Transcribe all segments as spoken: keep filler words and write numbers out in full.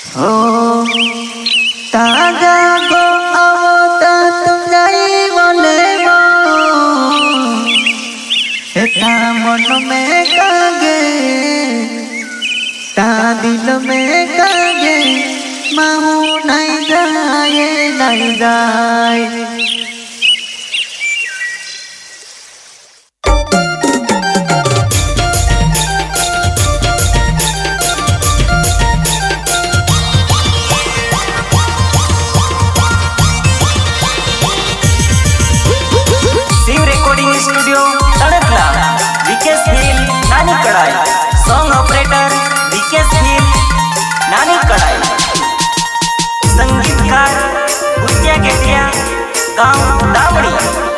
हो ताजा गो आवता तुम जाई बोले वो ता मन में कागे ता दिल में कागे माहू नहीं जाए नहीं जाए। स्टूडियो तड़कला विकेश हिल नानी कड़ाई सॉन्ग ऑपरेटर विकेश हिल नानी कड़ाई संगीतकार भुतिया गेटिया गांव दामड़ी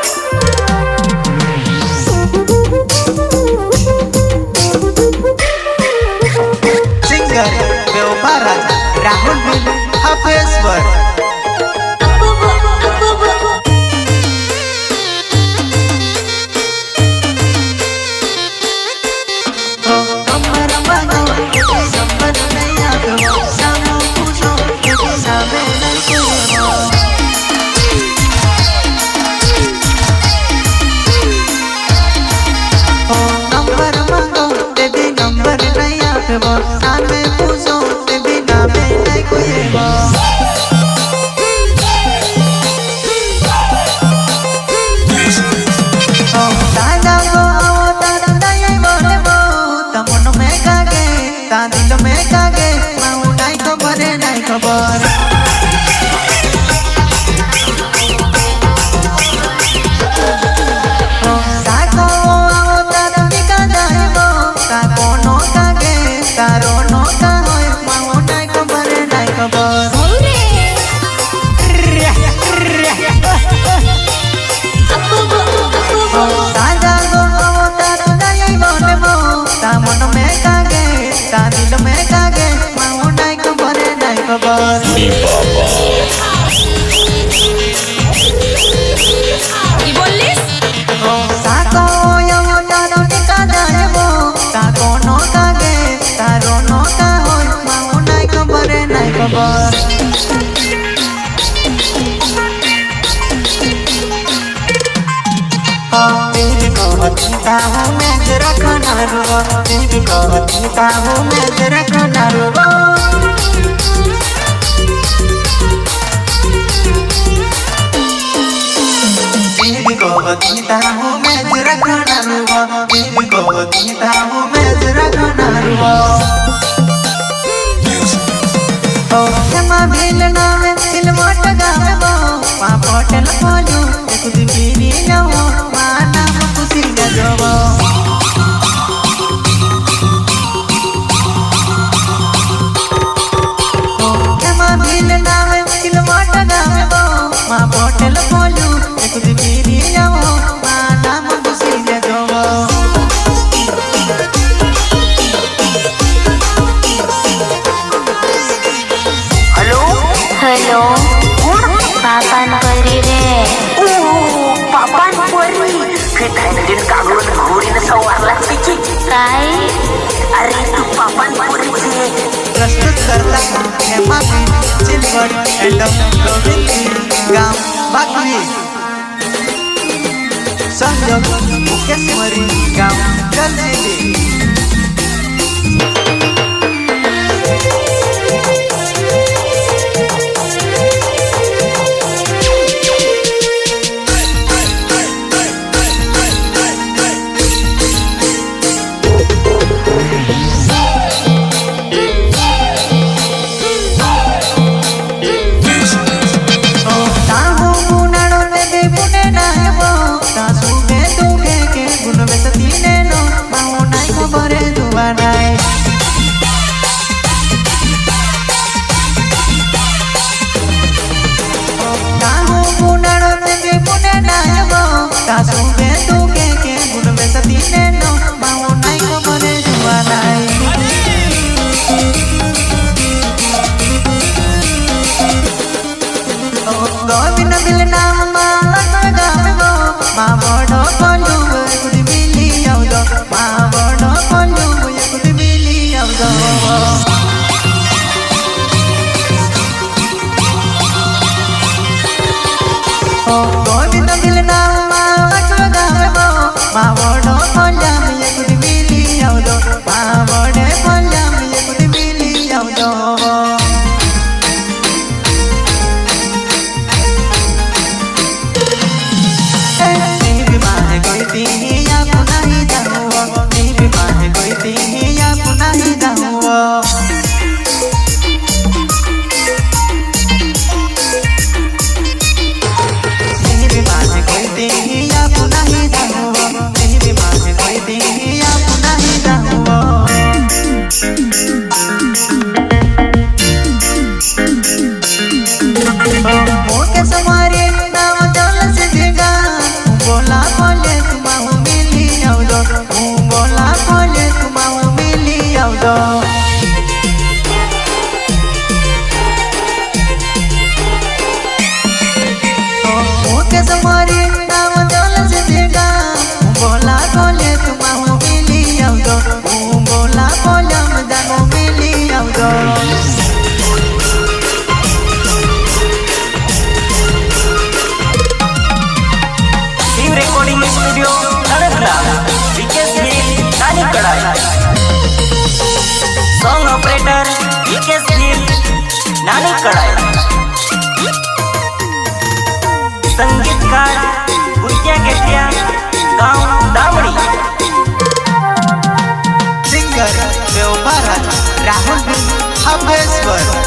सिंगर बेवफा राहुल बिन हाफेश्वर साल में पूछो ते बिना में नहीं कोई बा ओ ताजा गो आवता दया बोले बो तमन में कागे ता दिल में कागे माऊ नहीं खबर नहीं खबर ओ ताको आवता दिका जाइबो ता कोनो कागे तारो नो का होय माऊ नहीं खबर नहीं खबर ताजा गो आवता दया बोले बो ता मन में कागे ता दिल में कागे माऊ नहीं खबर नहीं खबर की बोलिस ओ साको आवता दिका जाइबो ता कोनो कागे तारो नो का होय माऊ नहीं खबर नहीं खबर तेरी कहता हूँ मैं तेरा खाना रुआ तेरी कहता हूँ मैं तेरा खाना रुआ तेरी कहता हूँ मैं तेरा खाना रुआ तेरी कहता हूँ मैं तेरा खाना रुआ ओ जमा भेल नाम दिल मोट गावे बो पा पोटल पोजो कुछ बीनी लो माना खुशी गजबो ओ जमा भेल नाम दिल मोट गावे बो पा पोटल पोजो कुछ बीनी लो माना खुशी गजबो हेलो हेलो पापान परी रे ओ पापान परी फिर दिन कागून घोड़ी ने सवार लगती की काय अरे तू पापान परी से प्रस्तुत करता है माफी चिलवर एंड गोविंद गांव बागली संजोग मुकेश मरी गांव जलजीली गुण में सती ने नो माऊ नहीं ओ गोविंद मिलना मावट गावो मावड़ो बोला मैं कुछ मिली आओ दो मावड़े बोला मैं कुछ मिली आओ दो नहीं बीमार है कोई ती या पुना ही जाऊँ नहीं बीमार है कोई ती या पुना ही जाऊँ रिकॉर्डिंग स्टूडियो नड़गला विकेस हिल नानी कड़ाई सॉन्ग ऑपरेटर विकेस हिल नानी कड़ाई संगीतकार गुटिया गेटिया गांव दावड़ी सिंगर देवभारत राहुल हबेश्वर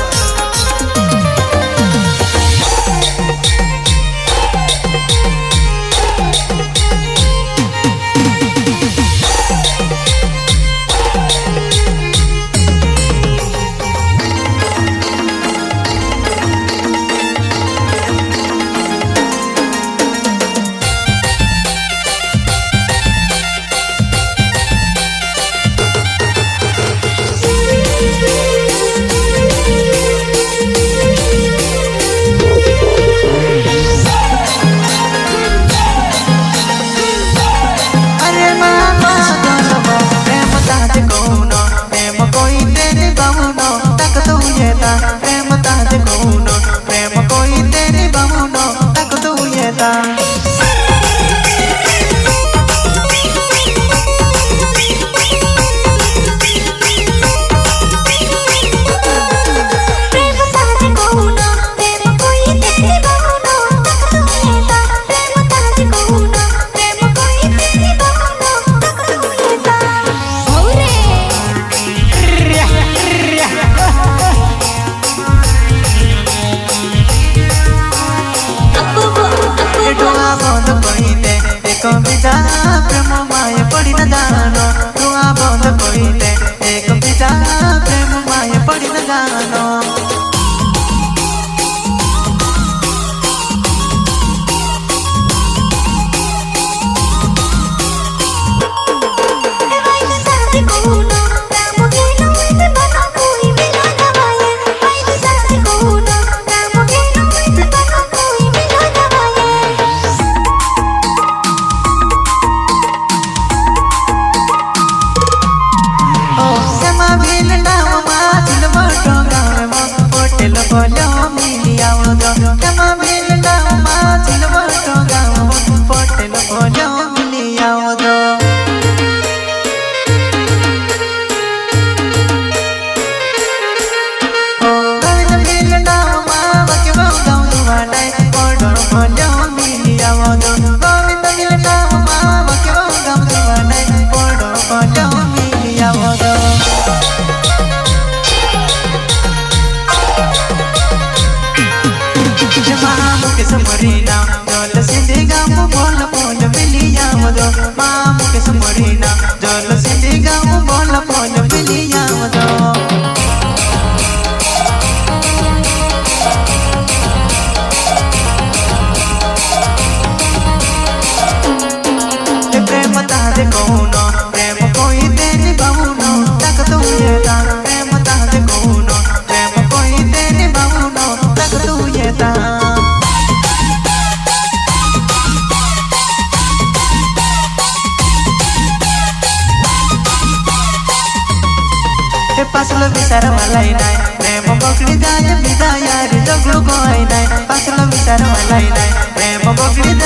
कविता प्रेम माय पड़ी न जानो तुआ बंद कोइते एक कविता प्रेम माय पड़ी न जानो समरीना जल सिंधी गाँव बोल बोल मिलिया दो माँ मुके समरीना जल सिंधी गाँव बोल बोल मिलिया दो प्रेम तारे कौनो प्रेम कोई तेरी बहुनो तक तू ये ता प्रेम तारे कौनो प्रेम कोई तेरी बहुनो तक तू ये ता पासलो विचार मलाई नाही प्रेम बकडी जाय विदाय रे जगलो कोई नाही पासलो विचार मलाई नाही प्रेम बिगड़ी